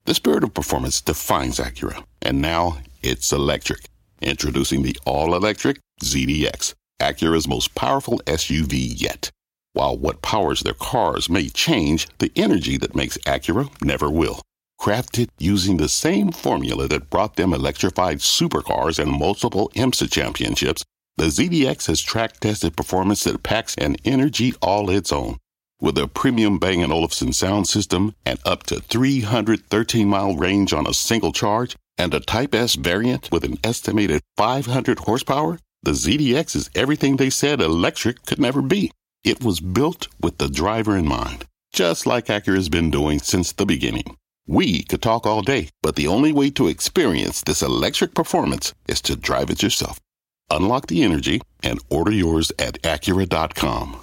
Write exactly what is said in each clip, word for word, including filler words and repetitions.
The spirit of performance defines Acura, and now it's electric. Introducing the all-electric Z D X, Acura's most powerful S U V yet. While what powers their cars may change, the energy that makes Acura never will. Crafted using the same formula that brought them electrified supercars and multiple IMSA championships, the Z D X has track-tested performance that packs an energy all its own. With a premium Bang and Olufsen sound system and up to three hundred thirteen mile range on a single charge, and a Type S variant with an estimated five hundred horsepower, the Z D X is everything they said electric could never be. It was built with the driver in mind, just like Acura's been doing since the beginning. We could talk all day, but the only way to experience this electric performance is to drive it yourself. Unlock the energy and order yours at Acura dot com.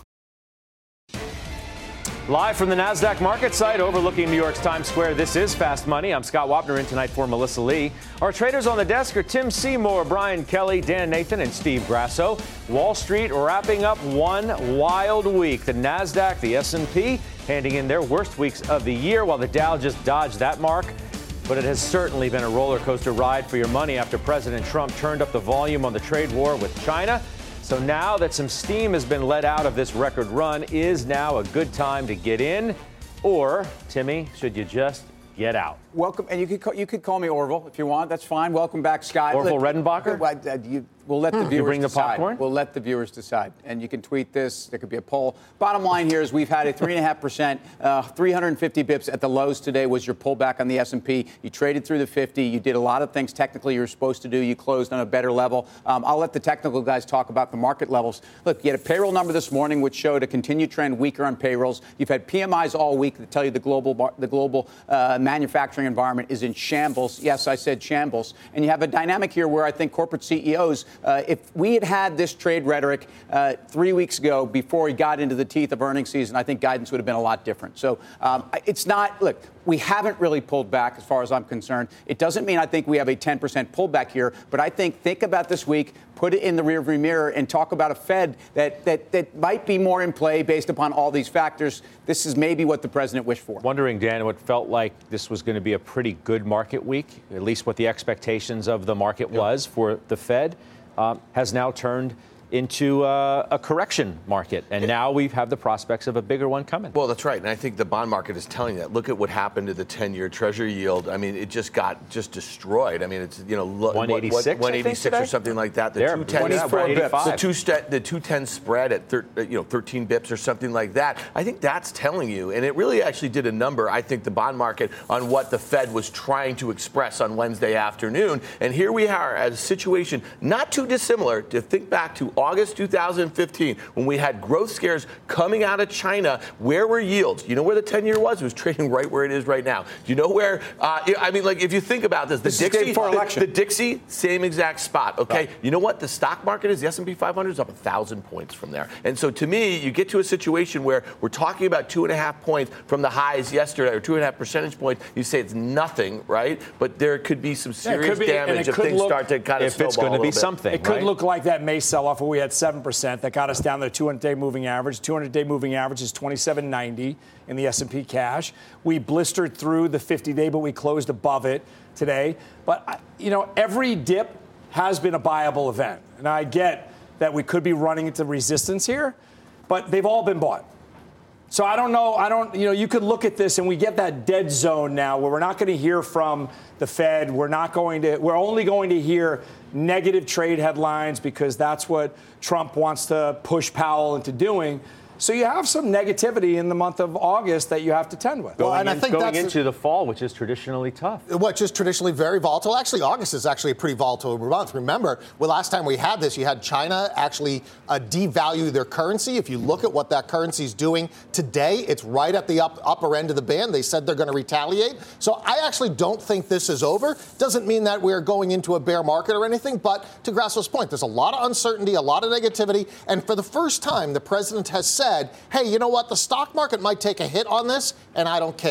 Live from the NASDAQ market site overlooking New York's Times Square, this is Fast Money. I'm Scott Wapner in tonight for Melissa Lee. Our traders on the desk are Tim Seymour, Brian Kelly, Dan Nathan, and Steve Grasso. Wall Street wrapping up one wild week. The NASDAQ, the S and P handing in their worst weeks of the year, while the Dow just dodged that mark. But it has certainly been a roller coaster ride for your money after President Trump turned up the volume on the trade war with China. So now that some steam has been let out of this record run, is now a good time to get in? Or, Timmy, should you just get out? Welcome, and you could call, you could call me Orville if you want. That's fine. Welcome back, Scott. Orville Redenbacher? Well, uh, you, we'll let the viewers you bring the decide. popcorn? We'll let the viewers decide. And you can tweet this. There could be a poll. Bottom line here is we've had a three point five percent, uh, three hundred fifty bips at the lows today was your pullback on the S and P. You traded through the fifty. You did a lot of things technically you were supposed to do. You closed on a better level. Um, I'll let the technical guys talk about the market levels. Look, you had a payroll number this morning which showed a continued trend weaker on payrolls. You've had P M Is all week that tell you the global the global uh, manufacturing environment is in shambles. Yes, I said shambles. And you have a dynamic here where I think corporate C E Os, uh, if we had had this trade rhetoric uh, three weeks ago before we got into the teeth of earnings season, I think guidance would have been a lot different. So um, it's not, look, we haven't really pulled back as far as I'm concerned. It doesn't mean I think we have a ten percent pullback here, but I think think about this week, put it in the rearview mirror, and talk about a Fed that, that, that might be more in play based upon all these factors. This is maybe what the president wished for. Wondering, Dan, what felt like this was going to be a pretty good market week, at least what the expectations of the market yep. was for the Fed, um, has now turned into uh, a correction market. And yeah. now we have the prospects of a bigger one coming. Well, that's right. And I think the bond market is telling you that. Look at what happened to the ten-year Treasury yield. I mean, it just got just destroyed. I mean, it's, you know, one eighty-six, one eighty-six or something like that. The there, two ten, twenty-four bips. The two st- the two ten spread at thir- you know thirteen bips or something like that. I think that's telling you, and it really actually did a number, I think, the bond market on what the Fed was trying to express on Wednesday afternoon. And here we are at a situation not too dissimilar to think back to August two thousand fifteen, when we had growth scares coming out of China. Where were yields? You know where the ten-year was? It was trading right where it is right now. Do you know where? Uh, I mean, like, if you think about this, the this Dixie, for election. The, the Dixie, same exact spot. Okay, right. You know what the stock market is? The S and P five hundred is up a thousand points from there. And so, to me, you get to a situation where we're talking about two and a half points from the highs yesterday, or two and a half percentage points. You say it's nothing, right? But there could be some serious yeah, be, damage if things look, start to kind of if it's going to be bit. something. It could right? look like that May sell-off where we had seven percent. That got us down to the two hundred day moving average. two hundred day moving average is twenty-seven ninety in the S and P cash. We blistered through the fifty day, but we closed above it today. But, you know, every dip has been a buyable event. And I get that we could be running into resistance here, but they've all been bought. So I don't know. I don't, you know, you could look at this and we get that dead zone now where we're not going to hear from the Fed. We're not going to, we're only going to hear negative trade headlines because that's what Trump wants to push Powell into doing. So you have some negativity in the month of August that you have to tend with. Going, well, and in, I think going that's into the fall, which is traditionally tough. Which is traditionally very volatile. Actually, August is actually a pretty volatile month. Remember, well, last time we had this, you had China actually uh, devalue their currency. If you look at what that currency is doing today, it's right at the up, upper end of the band. They said they're going to retaliate. So I actually don't think this is over. Doesn't mean that we're going into a bear market or anything. But to Grasso's point, there's a lot of uncertainty, a lot of negativity. And for the first time, the president has said, hey, you know what? The stock market might take a hit on this, and I don't care.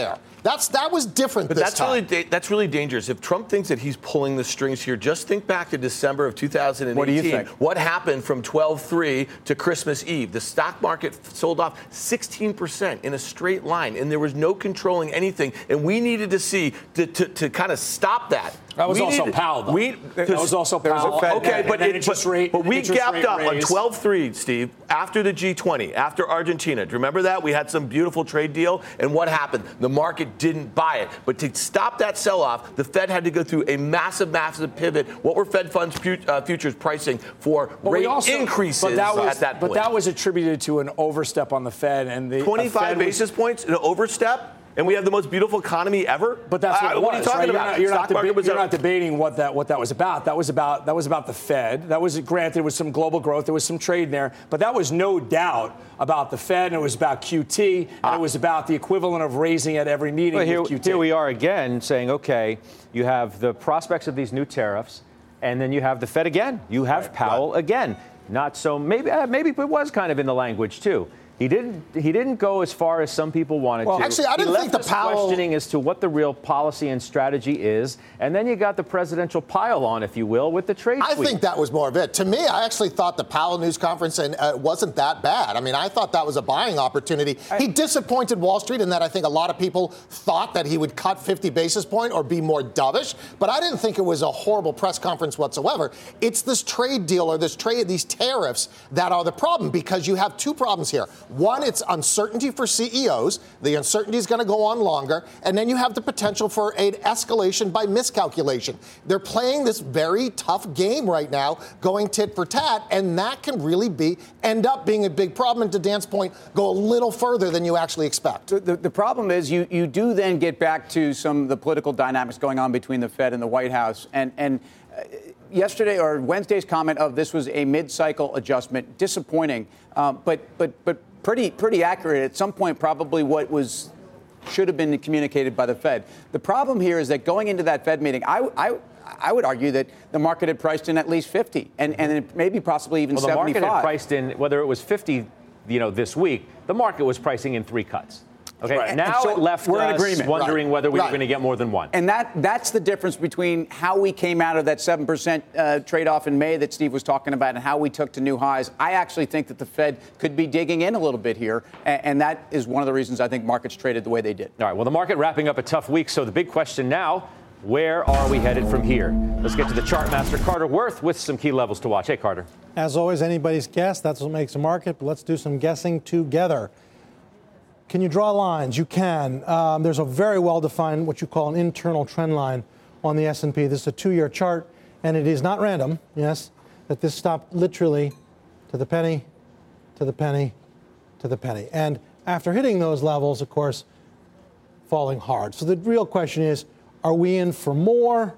That's that was different but this that's time. really da- that's really dangerous. If Trump thinks that he's pulling the strings here, just think back to December of two thousand eighteen. What do you think? What happened from twelve three to Christmas Eve? The stock market sold off sixteen percent in a straight line, and there was no controlling anything. And we needed to see to, to, to kind of stop that. That was we also needed, Powell, though. We, that was also Powell. Fed, okay, and, but, and it, interest but, rate, but we interest gapped rate up on raise. twelve three, Steve, after the G twenty, after Argentina. Do you remember that? We had some beautiful trade deal, and what happened? The market didn't buy it. But to stop that sell-off, the Fed had to go through a massive, massive pivot. What were Fed funds fu- uh, futures pricing for But rate also, increases but that was, at that point? But that was attributed to an overstep on the Fed. and the twenty-five Fed basis was, points, an overstep? And we have the most beautiful economy ever. But that's what uh, it was. What are you talking right? about? You're, not, you're, Stock not, market deba- was you're up. not debating what that what that was about. That was about that was about the Fed. That was granted there was some global growth. There was some trade there, but that was no doubt about the Fed. And it was about Q T. And Ah. it was about the equivalent of raising at every meeting Well, here, with Q T. here we are again saying, okay, you have the prospects of these new tariffs, and then you have the Fed again. You have Right, Powell right. again. Not so maybe uh, maybe it was kind of in the language too. He didn't. He didn't go as far as some people wanted Well, to. actually, I didn't he left think the us Powell- questioning as to what the real policy and strategy is, and then you got the presidential pile on, if you will, with the trade. I sweep. think that was more of it. To me, I actually thought the Powell news conference and uh, wasn't that bad. I mean, I thought that was a buying opportunity. I, he disappointed Wall Street in that I think a lot of people thought that he would cut fifty basis point or be more dovish, but I didn't think it was a horrible press conference whatsoever. It's this trade deal or this trade, these tariffs that are the problem because you have two problems here. One, it's uncertainty for C E Os. The uncertainty is going to go on longer. And then you have the potential for an escalation by miscalculation. They're playing this very tough game right now, going tit for tat, and that can really be end up being a big problem. And to Dan's point, go a little further than you actually expect. The, the, the problem is you, you do then get back to some of the political dynamics going on between the Fed and the White House. And, and uh, yesterday or Wednesday's comment of this was a mid-cycle adjustment, disappointing, uh, but but but pretty pretty accurate. At some point, probably what was should have been communicated by the Fed. The problem here is that going into that Fed meeting, I, I, I would argue that the market had priced in at least fifty, and, and maybe possibly even well, the seventy-five. market had priced in whether it was fifty, you know, this week. The market was pricing in three cuts. Okay, Right. now So it left we're in us agreement. wondering Right. whether we Right. were going to get more than one. And that that's the difference between how we came out of that seven percent uh, trade-off in May that Steve was talking about and how we took to new highs. I actually think that the Fed could be digging in a little bit here, and, and that is one of the reasons I think markets traded the way they did. All right, well, the market wrapping up a tough week, so the big question now, where are we headed from here? Let's get to the chart master, Carter Worth, with some key levels to watch. Hey, Carter. As always, anybody's guess. That's what makes a market, but let's do some guessing together. Can you draw lines? You can. Um, there's a very well-defined, what you call an internal trend line on the S and P. This is a two-year chart, and it is not random, yes, that this stopped literally to the penny, to the penny, to the penny. And after hitting those levels, of course, falling hard. So the real question is, are we in for more?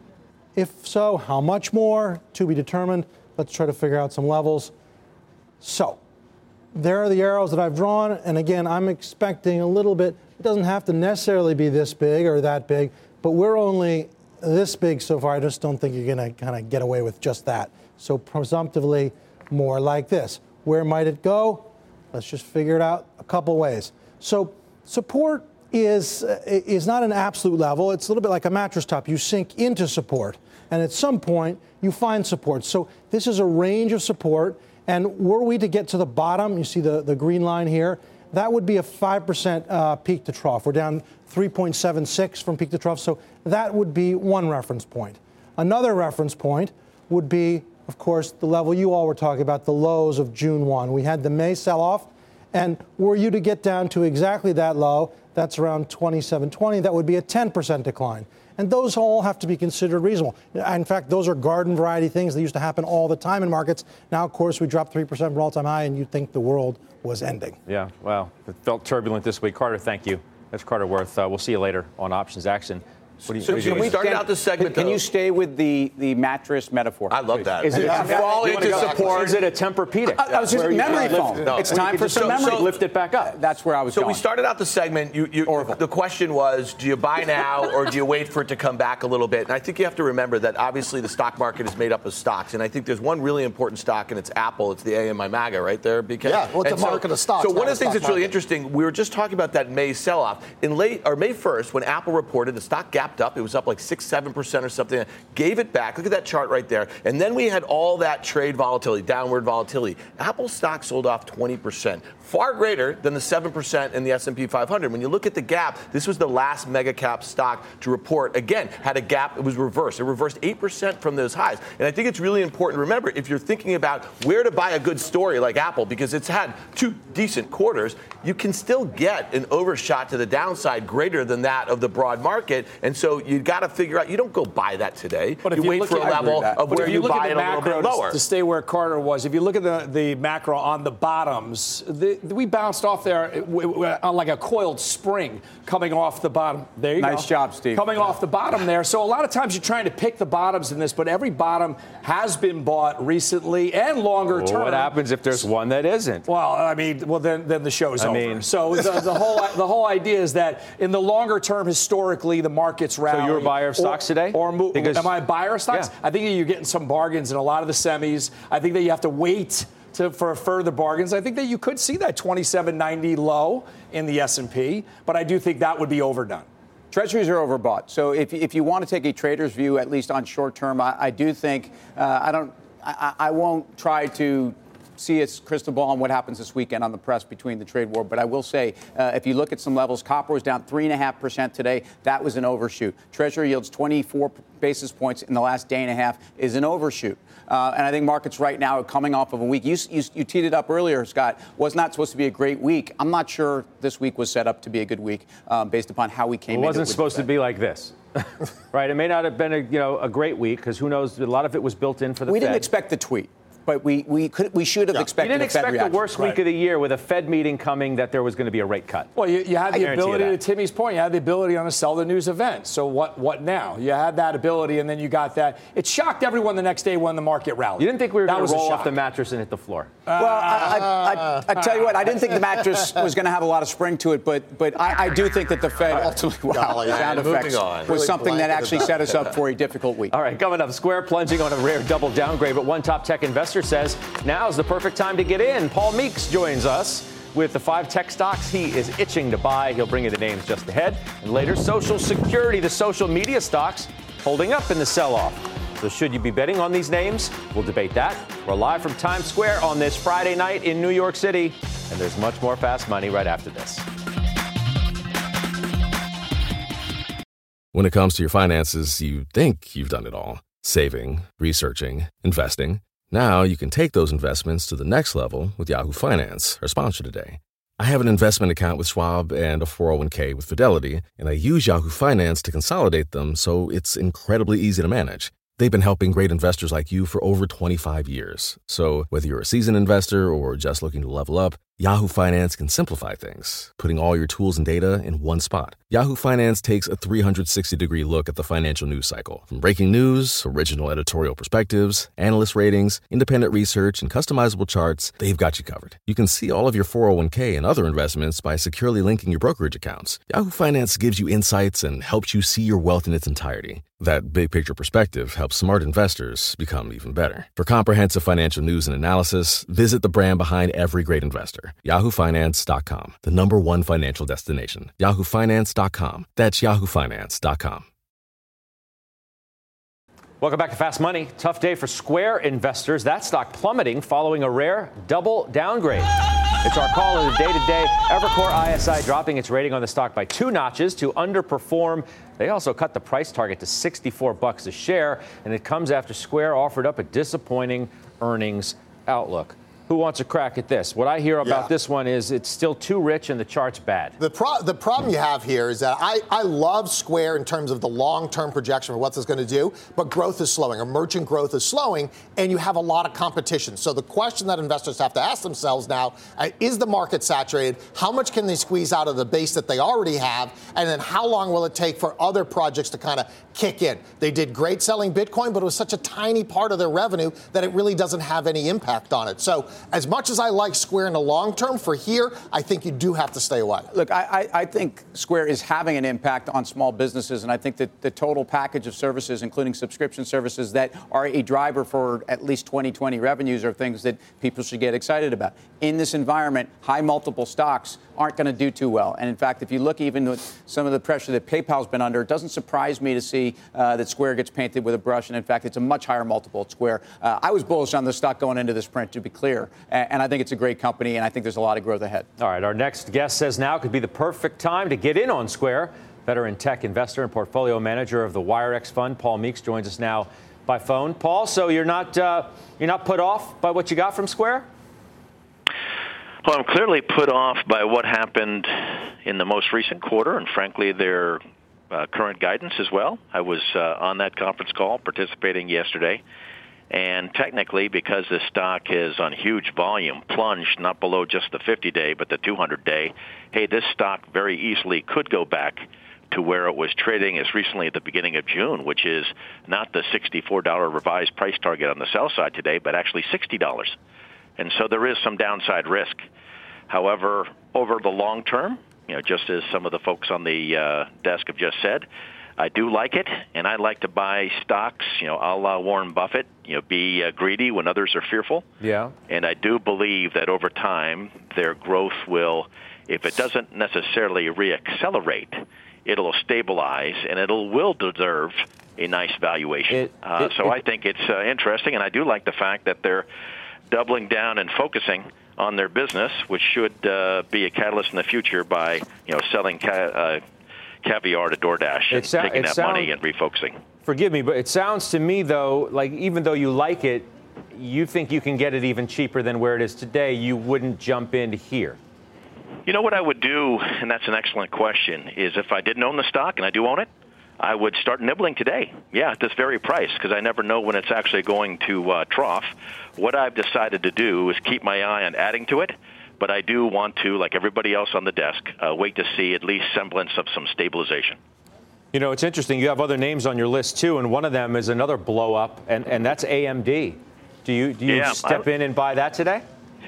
If so, how much more? To be determined. Let's try to figure out some levels. So, there are the arrows that I've drawn, and again, I'm expecting a little bit. It doesn't have to necessarily be this big or that big, but we're only this big so far. I just don't think you're going to kind of get away with just that. So presumptively, more like this. Where might it go? Let's just figure it out a couple ways. So support is uh, is not an absolute level. It's a little bit like a mattress top. You sink into support, and at some point, you find support. So this is a range of support. And were we to get to the bottom, you see the, the green line here, that would be a five percent uh, peak to trough. We're down three point seven six from peak to trough, so that would be one reference point. Another reference point would be, of course, the level you all were talking about, the lows of June first. We had the May sell-off, and were you to get down to exactly that low, that's around twenty-seven twenty, that would be a ten percent decline. And those all have to be considered reasonable. In fact, those are garden variety things that used to happen all the time in markets. Now, of course, we dropped three percent from all-time high, and you'd think the world was ending. Yeah, well, it felt turbulent this week. Carter, thank you. That's Carter Worth. Uh, we'll see you later on Options Action. So, so can we started stay, out the segment. Can, can though. you stay with the, the mattress metaphor? I love that. Is it yeah. fall Yeah. into support? Is it a Tempur-Pedic? I, I was just memory foam. No. It's time for some so, memory. So, lift it back up. That's where I was so going. we started out the segment. You, you, the question was, do you buy now or do you wait for it to come back a little bit? And I think you have to remember that obviously the stock market is made up of stocks, and I think there's one really important stock, and it's Apple. It's the A in my MAGA right there. Because, yeah, well, it's a so, market of stocks. So one of the things that's really market. interesting, we were just talking about that May sell-off. In late or May first, when Apple reported, the stock gapped up. It was up like six, seven percent or something. Gave it back. Look at that chart right there. And then we had all that trade volatility, downward volatility. Apple stock sold off twenty percent. Far greater than the seven percent in the S and P five hundred. When you look at the gap, this was the last mega cap stock to report. Again, had a gap. It was reversed. It reversed eight percent from those highs. And I think it's really important to remember, if you're thinking about where to buy a good story like Apple, because it's had two decent quarters, you can still get an overshot to the downside greater than that of the broad market. And so you got to figure out, you don't go buy that today. But if you, you wait look for a at, level of but where if you, you look buy at it the a little macro bit lower. to stay where Carter was, if you look at the, the macro on the bottoms, the, we bounced off there on like a coiled spring coming off the bottom. There you nice go. Nice job, Steve. Coming yeah. off the bottom there. So a lot of times you're trying to pick the bottoms in this, but every bottom has been bought recently and longer well, term. What happens if there's one that isn't? Well, I mean, well then then the show's I over. Mean, so the, the whole the whole idea is that in the longer term, historically, the markets rally. So you're a buyer of stocks or, today? Or mo- because, am I a buyer of stocks? Yeah. I think that you're getting some bargains in a lot of the semis. I think that you have to wait to, for further bargains. I think that you could see that twenty-seven ninety low in the S and P, but I do think that would be overdone. Treasuries are overbought. So if, if you want to take a trader's view, at least on short term, I, I do think uh, I don't. I, I won't try to see its crystal ball on what happens this weekend on the press between the trade war. But I will say, uh, if you look at some levels, copper was down three point five percent today. That was an overshoot. Treasury yields twenty-four basis points in the last day and a half is an overshoot. Uh, and I think markets right now are coming off of a week. You, you, you teed it up earlier, Scott. Was not supposed to be a great week. I'm not sure this week was set up to be a good week um, based upon how we came in. It wasn't supposed to be like this. Right? It may not have been a, you know, a great week because who knows? A lot of it was built in for the we Fed. didn't expect the tweet. But we, we could we should have yeah. expected you didn't a Fed expect reaction. the worst right. week of the year with a Fed meeting coming that there was going to be a rate cut. Well, you, you had the ability, you to Timmy's point, you had the ability on a sell the news event. So what what now? You had that ability, and then you got that. It shocked everyone the next day when the market rallied. You didn't think we were going to roll a off the mattress and hit the floor? Well, I, I, I, I tell you what, I didn't think the mattress was going to have a lot of spring to it, but but I, I do think that the Fed ultimately, wow, sound effects on. was Really something that actually blanketed set us up for a difficult week. All right, coming up, Square plunging on a rare double downgrade, but one top tech investor says now's the perfect time to get in. Paul Meeks joins us with the five tech stocks he is itching to buy. He'll bring you the names just ahead. And later, Social Security, the social media stocks holding up in the sell-off. So should you be betting on these names? We'll debate that. We're live from Times Square on this Friday night in New York City. And there's much more Fast Money right after this. When it comes to your finances, you think you've done it all. Saving, researching, investing. Now you can take those investments to the next level with Yahoo Finance, our sponsor today. I have an investment account with Schwab and a four oh one k with Fidelity, and I use Yahoo Finance to consolidate them so it's incredibly easy to manage. They've been helping great investors like you for over twenty-five years. So whether you're a seasoned investor or just looking to level up, Yahoo Finance can simplify things, putting all your tools and data in one spot. Yahoo Finance takes a three sixty degree look at the financial news cycle. From breaking news, original editorial perspectives, analyst ratings, independent research, and customizable charts, they've got you covered. You can see all of your four oh one k and other investments by securely linking your brokerage accounts. Yahoo Finance gives you insights and helps you see your wealth in its entirety. That big picture perspective helps smart investors become even better. For comprehensive financial news and analysis, visit the brand behind every great investor. Yahoo Finance dot com, the number one financial destination. Yahoo Finance dot com. That's Yahoo Finance dot com. Welcome back to Fast Money. Tough day for Square investors. That stock plummeting following a rare double downgrade. It's our call of the day today. Evercore I S I dropping its rating on the stock by two notches to underperform. They also cut the price target to sixty-four bucks a share, and it comes after Square offered up a disappointing earnings outlook. Who wants a crack at this? What I hear about Yeah. this one is it's still too rich and the chart's bad. The, pro- the problem you have here is that I, I love Square in terms of the long-term projection for what it's going to do, but growth is slowing. Emerging growth is slowing, and you have a lot of competition. So the question that investors have to ask themselves now, uh, is the market saturated? How much can they squeeze out of the base that they already have? And then how long will it take for other projects to kind of kick in? They did great selling Bitcoin, but it was such a tiny part of their revenue that it really doesn't have any impact on it. So as much as I like Square in the long term, for here, I think you do have to stay away. Look, I, I, I think Square is having an impact on small businesses, and I think that the total package of services, including subscription services that are a driver for at least twenty twenty revenues, are things that people should get excited about. In this environment, high multiple stocks aren't going to do too well. And in fact, if you look even with some of the pressure that PayPal's been under, it doesn't surprise me to see uh, that Square gets painted with a brush. And in fact, it's a much higher multiple at Square. Uh, I was bullish on the stock going into this print, to be clear. And, and I think it's a great company, and I think there's a lot of growth ahead. All right, our next guest says now could be the perfect time to get in on Square. Veteran tech investor and portfolio manager of the WireX Fund, Paul Meeks, joins us now by phone. Paul, so you're not uh, you're not put off by what you got from Square? Well, I'm clearly put off by what happened in the most recent quarter, and frankly, their uh, current guidance as well. I was uh, on that conference call participating yesterday, and technically, because this stock is on huge volume, plunged not below just the fifty-day, but the two hundred-day, hey, this stock very easily could go back to where it was trading as recently at the beginning of June, which is not the sixty-four dollars revised price target on the sell side today, but actually sixty dollars. And so there is some downside risk. However, over the long term, you know, just as some of the folks on the uh, desk have just said, I do like it, and I like to buy stocks, you know, a la Warren Buffett, you know, be uh, greedy when others are fearful. Yeah. And I do believe that over time, their growth will, if it doesn't necessarily reaccelerate, it'll stabilize, and it'll will deserve a nice valuation. It, uh, it, so it, I think it's uh, interesting, and I do like the fact that they're doubling down and focusing on their business, which should uh, be a catalyst in the future by, you know, selling ca- uh, caviar to DoorDash and so, taking that sound, money and refocusing. Forgive me, but it sounds to me, though, like even though you like it, you think you can get it even cheaper than where it is today. You wouldn't jump into here. You know what I would do, and that's an excellent question, is if I didn't own the stock, and I do own it, I would start nibbling today, yeah, at this very price, because I never know when it's actually going to uh, trough. What I've decided to do is keep my eye on adding to it, but I do want to, like everybody else on the desk, uh, wait to see at least semblance of some stabilization. You know, it's interesting. You have other names on your list, too, and one of them is another blow-up, and, and that's A M D. Do you, do you yeah, step I, in and buy that today?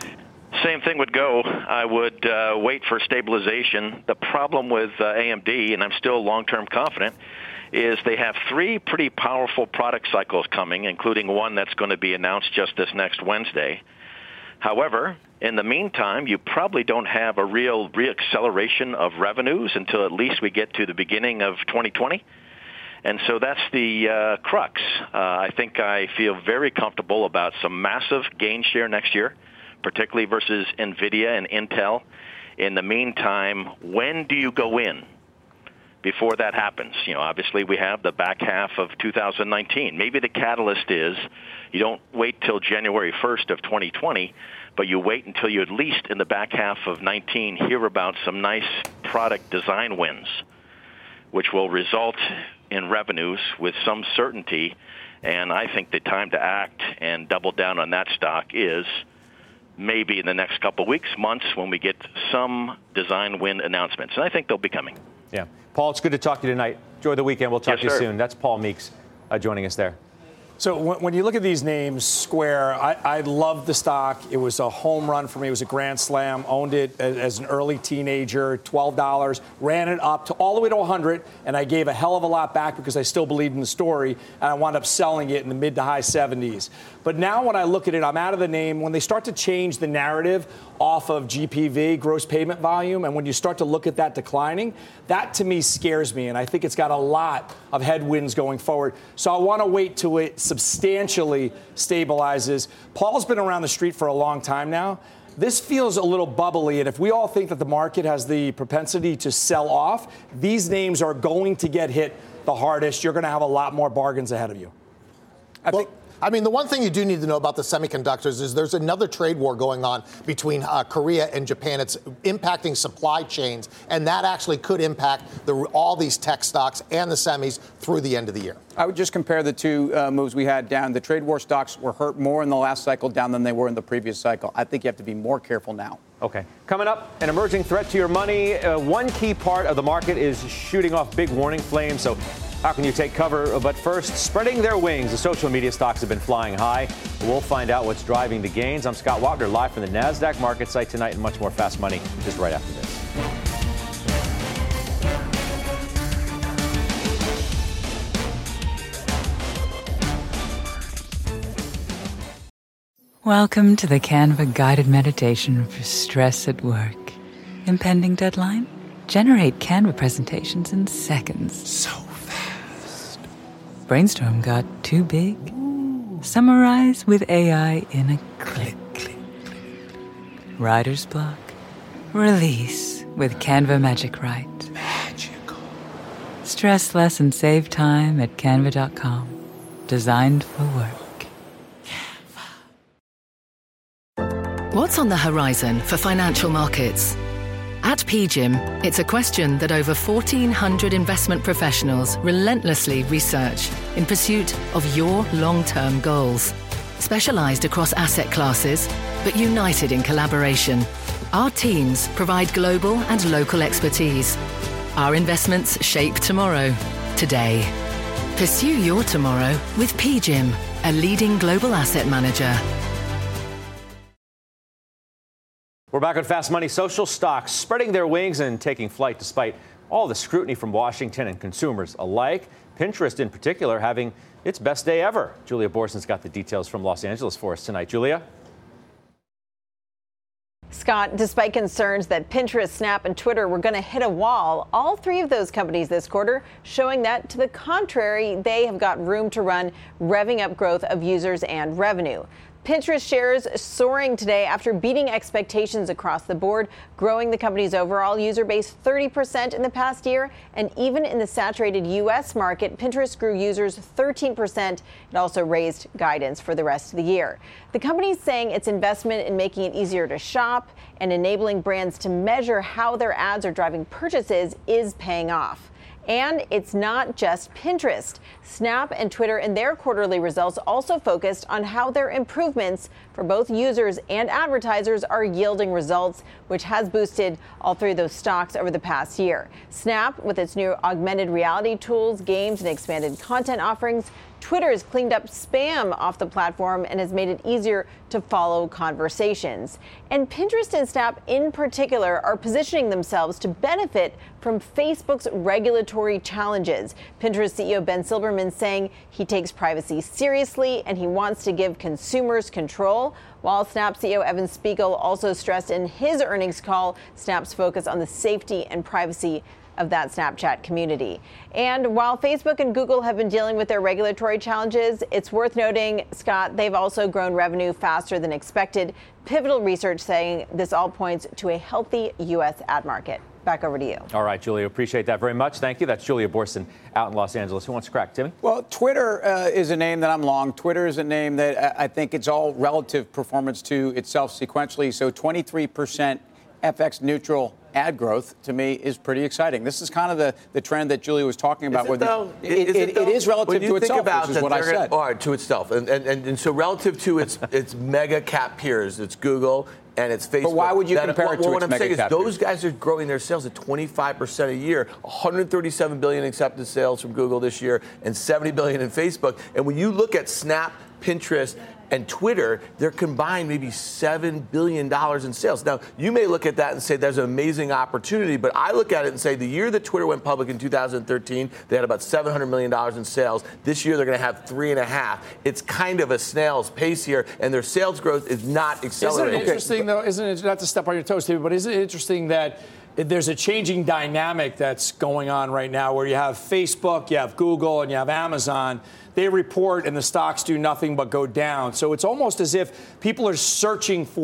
Same thing would go. I would uh, wait for stabilization. The problem with uh, A M D, and I'm still long-term confident, is they have three pretty powerful product cycles coming, including one that's going to be announced just this next Wednesday. However, in the meantime, you probably don't have a real reacceleration of revenues until at least we get to the beginning of twenty twenty. And so that's the uh, crux. Uh, I think I feel very comfortable about some massive gain share next year, particularly versus NVIDIA and Intel. In the meantime, when do you go in before that happens? You know, obviously we have the back half of two thousand nineteen. Maybe the catalyst is you don't wait till January first of twenty twenty, but you wait until you at least in the back half of nineteen hear about some nice product design wins, which will result in revenues with some certainty. And I think the time to act and double down on that stock is maybe in the next couple of weeks, months, when we get some design win announcements. And I think they'll be coming. Yeah. Paul, it's good to talk to you tonight. Enjoy the weekend. We'll talk yes, to you sir. soon. That's Paul Meeks uh, joining us there. So when you look at these names, Square, I, I loved the stock. It was a home run for me. It was a grand slam. Owned it as an early teenager, twelve dollars. Ran it up to all the way to one hundred, and I gave a hell of a lot back because I still believed in the story, and I wound up selling it in the mid to high seventies. But now when I look at it, I'm out of the name. When they start to change the narrative off of G P V, gross payment volume, and when you start to look at that declining, that to me scares me, and I think it's got a lot of headwinds going forward. So I want to wait till it substantially stabilizes. Paul's been around the street for a long time now. This feels a little bubbly, and if we all think that the market has the propensity to sell off, these names are going to get hit the hardest. You're going to have a lot more bargains ahead of you. I well, think. I mean, the one thing you do need to know about the semiconductors is there's another trade war going on between uh, Korea and Japan. It's impacting supply chains, and that actually could impact the, all these tech stocks and the semis through the end of the year. I would just compare the two uh, moves we had down. The trade war stocks were hurt more in the last cycle down than they were in the previous cycle. I think you have to be more careful now. Okay. Coming up, an emerging threat to your money. Uh, one key part of the market is shooting off big warning flames. So how can you take cover? But first, spreading their wings. The social media stocks have been flying high. We'll find out what's driving the gains. I'm Scott Wapner, live from the NASDAQ market site tonight, and much more Fast Money just right after this. Welcome to the Canva guided meditation for stress at work. Impending deadline? Generate Canva presentations in seconds. So fast. Brainstorm got too big? Ooh. Summarize with A I in a click. click, click. Writer's block? Release with Canva Magic Write. Magical. Stress less and save time at canva dot com. Designed for work. What's on the horizon for financial markets? At P G I M, it's a question that over fourteen hundred investment professionals relentlessly research in pursuit of your long-term goals. Specialized across asset classes, but united in collaboration, our teams provide global and local expertise. Our investments shape tomorrow, today. Pursue your tomorrow with P G I M, a leading global asset manager. We're back on Fast Money. Social stocks spreading their wings and taking flight despite all the scrutiny from Washington and consumers alike. Pinterest, in particular, having its best day ever. Julia Borson's got the details from Los Angeles for us tonight. Julia? Scott, despite concerns that Pinterest, Snap, and Twitter were going to hit a wall, all three of those companies this quarter showing that, to the contrary, they have got room to run, revving up growth of users and revenue. Pinterest shares soaring today after beating expectations across the board, growing the company's overall user base thirty percent in the past year. And even in the saturated U S market, Pinterest grew users thirteen percent. It also raised guidance for the rest of the year. The company's saying its investment in making it easier to shop and enabling brands to measure how their ads are driving purchases is paying off. And it's not just Pinterest. Snap and Twitter in their quarterly results also focused on how their improvements for both users and advertisers are yielding results, which has boosted all three of those stocks over the past year. Snap, with its new augmented reality tools, games, and expanded content offerings. Twitter has cleaned up spam off the platform and has made it easier to follow conversations. And Pinterest and Snap in particular are positioning themselves to benefit from Facebook's regulatory challenges. Pinterest C E O Ben Silbermann saying he takes privacy seriously and he wants to give consumers control, while Snap C E O Evan Spiegel also stressed in his earnings call Snap's focus on the safety and privacy of that Snapchat community. And while Facebook and Google have been dealing with their regulatory challenges, it's worth noting, Scott, they've also grown revenue faster than expected. Pivotal research saying this all points to a healthy U S ad market. Back over to you. All right, Julia, appreciate that very much. Thank you. That's Julia Borson out in Los Angeles. Who wants to crack, Timmy? Well, Twitter uh, is a name that I'm long. Twitter is a name that I think it's all relative performance to itself sequentially. So twenty-three percent F X neutral ad growth, to me, is pretty exciting. This is kind of the, the trend that Julia was talking about. Is it, though? It, is it, it, though? it is relative to itself, about which is what I said. Gonna, or to itself. And, and, and, and so relative to its its mega cap peers, it's Google and it's Facebook. But why would you that, compare well, it to well, its what I'm mega saying cap is those peers? guys are growing their sales at twenty-five percent a year, one hundred thirty-seven billion accepted sales from Google this year, and seventy billion in Facebook. And when you look at Snap, Pinterest, and Twitter, they're combined maybe seven billion dollars in sales. Now, you may look at that and say there's an amazing opportunity, but I look at it and say the year that Twitter went public in two thousand thirteen, they had about seven hundred million dollars in sales. This year, they're going to have three and a half. It's kind of a snail's pace here, and their sales growth is not accelerating. Isn't it interesting, though, isn't it, not to step on your toes, David, but isn't it interesting that there's a changing dynamic that's going on right now where you have Facebook, you have Google, and you have Amazon. They report and the stocks do nothing but go down. So it's almost as if people are searching for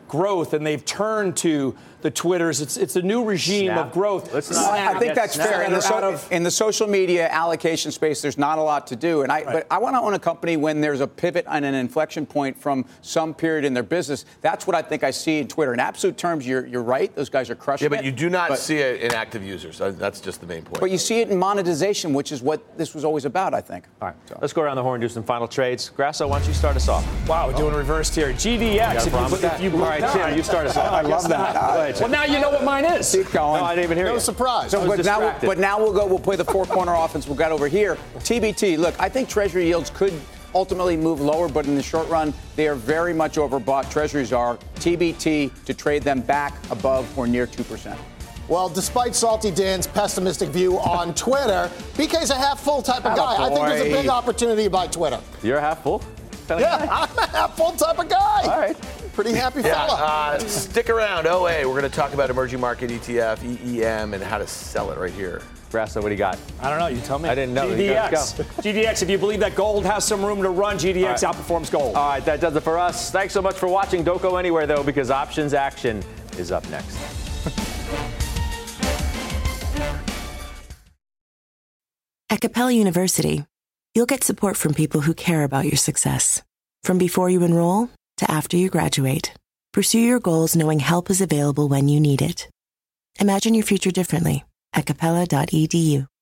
growth, and they've turned to the Twitters. It's it's a new regime Snap. of growth. Let's Well, I think that's Snap. fair. In the, so, Of, in the social media allocation space, there's not a lot to do. And I, Right. but I want to own a company when there's a pivot and an inflection point from some period in their business. That's what I think I see in Twitter. In absolute terms, you're you're right. Those guys are crushing Yeah, but it. you do not But- see it in active users. Uh, That's just the main point. But you see it in monetization, which is what this was always about, I think. All right, let's go around the horn and do some final trades. Grasso, why don't you start us off? wow, we're doing reversed here. G D X. You got a problem with that? All right, Tim, you start us off. I love that. Go ahead, Tim. Well, now you know what mine is. Keep going. No, I didn't even hear No you. surprise. So, I was but now, distracted. but now we'll go. We'll play the four-corner offense. We'll get over here. T B T. Look, I think Treasury yields could ultimately move lower, but in the short run, they are very much overbought. Treasuries are. T B T to trade them back above or near two percent. Well, despite Salty Dan's pessimistic view on Twitter, B K's a half-full type of guy. I think there's a big opportunity to buy Twitter. You're half full? Yeah, I'm a half-full type of guy. All right. Pretty happy Yeah, fella. uh, stick around. O A, we're going to talk about emerging market E T F, E E M, and how to sell it right here. Grasso, what do you got? I don't know. You tell me. I didn't know. G D X. You gotta G D X. If you believe that gold has some room to run, G D X All right. outperforms gold. All right, that does it for us. Thanks so much for watching. Don't go anywhere, though, because options action is up next. At Capella University, you'll get support from people who care about your success. From before you enroll to after you graduate, pursue your goals knowing help is available when you need it. Imagine your future differently at capella dot e d u.